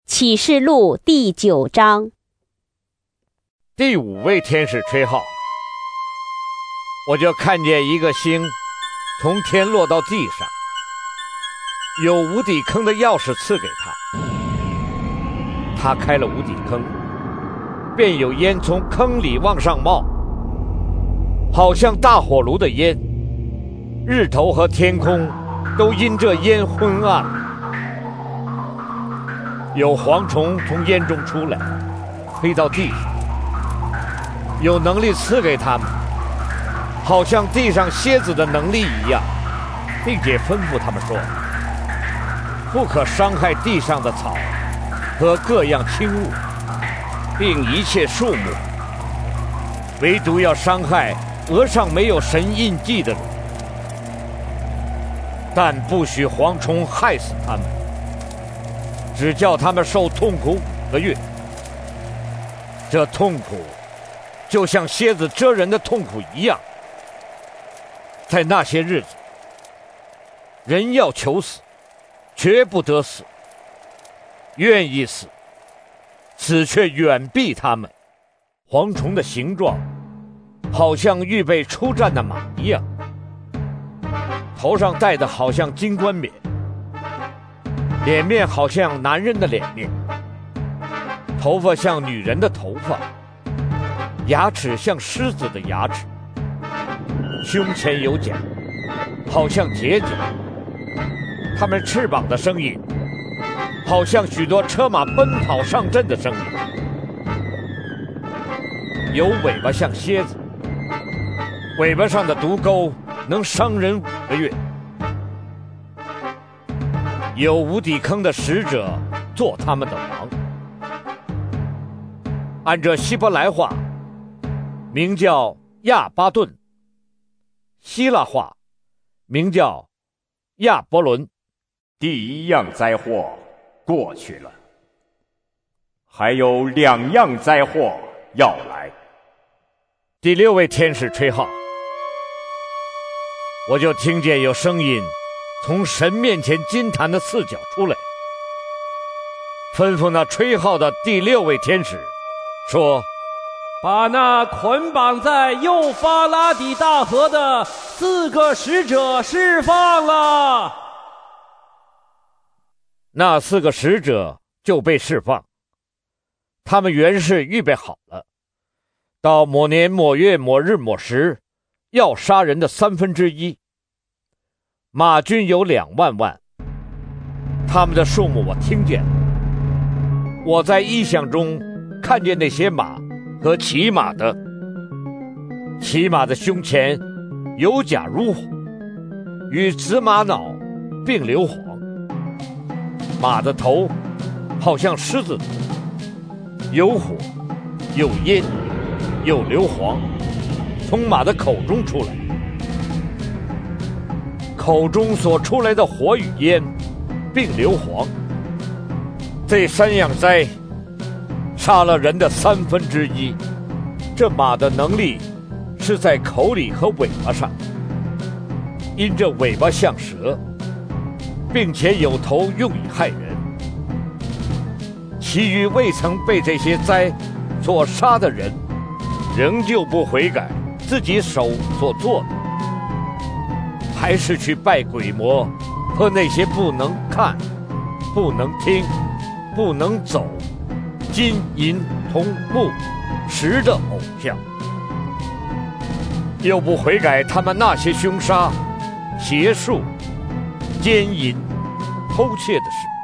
启示录第9章。 第5位天使吹号，我就看见一个星从天落到地上，有无底坑的钥匙赐给他。他开了无底坑，便有烟从坑里往上冒，好像大火炉的烟，日头和天空都因这烟昏暗了。有蝗虫从烟中出来，飞到地上，有能力赐给他们，好像地上蝎子的能力一样，并且吩咐他们说：不可伤害地上的草和各样轻物，并一切树木，唯独要伤害额上没有神印记的人，但不许蝗虫害死他们，只叫他们受痛苦5个月。这痛苦就像蝎子蛰人的痛苦一样。在那些日子，人要求死，绝不得死；愿意死，死却远避他们。蝗虫的形状好像预备出战的马一样，头上戴的好像金冠冕，脸面好像男人的脸面，头发像女人的头发，牙齿像狮子的牙齿，胸前有角，好像铁角。它们翅膀的声音好像许多车马奔跑上阵的声音。有尾巴像蝎子，尾巴上的毒钩能伤人5个月。有无底坑的使者做他们的王，按着希伯来话名叫亚巴顿，希腊话名叫亚伯伦。 第1样灾祸过去了，还有2样灾祸要来。 第6位天使吹号，我就听见有声音从神面前金坛的4角出来，吩咐那吹号的第6位天使说： 把那捆绑在幼发拉底大河的4个使者释放了。 那4个使者就被释放，他们原是预备好了，到某年某月某日某时要杀人的1/3。马军有2万万，他们的数目我听见了。我在异象中看见那些马和骑马的，骑马的胸前有甲如火，与紫玛瑙并硫磺，马的头好像狮子头，有火有烟有硫磺从马的口中出来，口中所出来的火与烟并硫磺，这3样灾杀了人的1/3。这马的能力是在口里和尾巴上，因这尾巴像蛇，并且有头用以害人。其余未曾被这些灾所杀的人，仍旧不悔改自己手所做的，还是去拜鬼魔和那些不能看、不能听、不能走、金银铜木石的偶像，又不悔改他们那些凶杀、邪术、奸淫、偷窃的事。